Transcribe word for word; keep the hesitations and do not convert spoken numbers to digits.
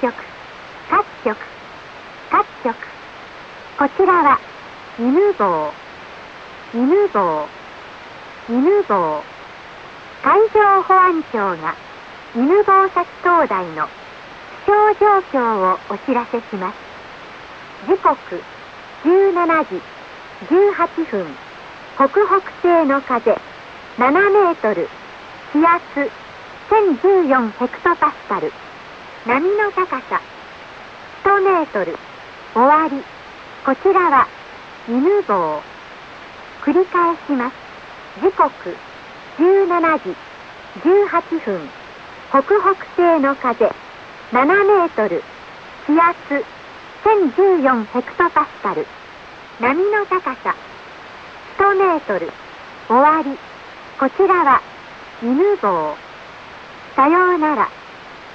局、各局、各局。こちらは犬坊、犬坊、犬坊。海上保安庁が犬吠埼灯台の気象状況をお知らせします。時刻じゅうしちじじゅうはっぷん、北北西の風ななメートル、気圧せんじゅうよんヘクトパスカル、波の高さいちメートル。終わり。こちらは犬坊。繰り返します。時刻じゅうしちじじゅうはっぷん、北北西の風ななメートル、気圧せんじゅうよんヘクトパスカル、波の高さいちメートル。終わり。こちらは犬坊。さようなら。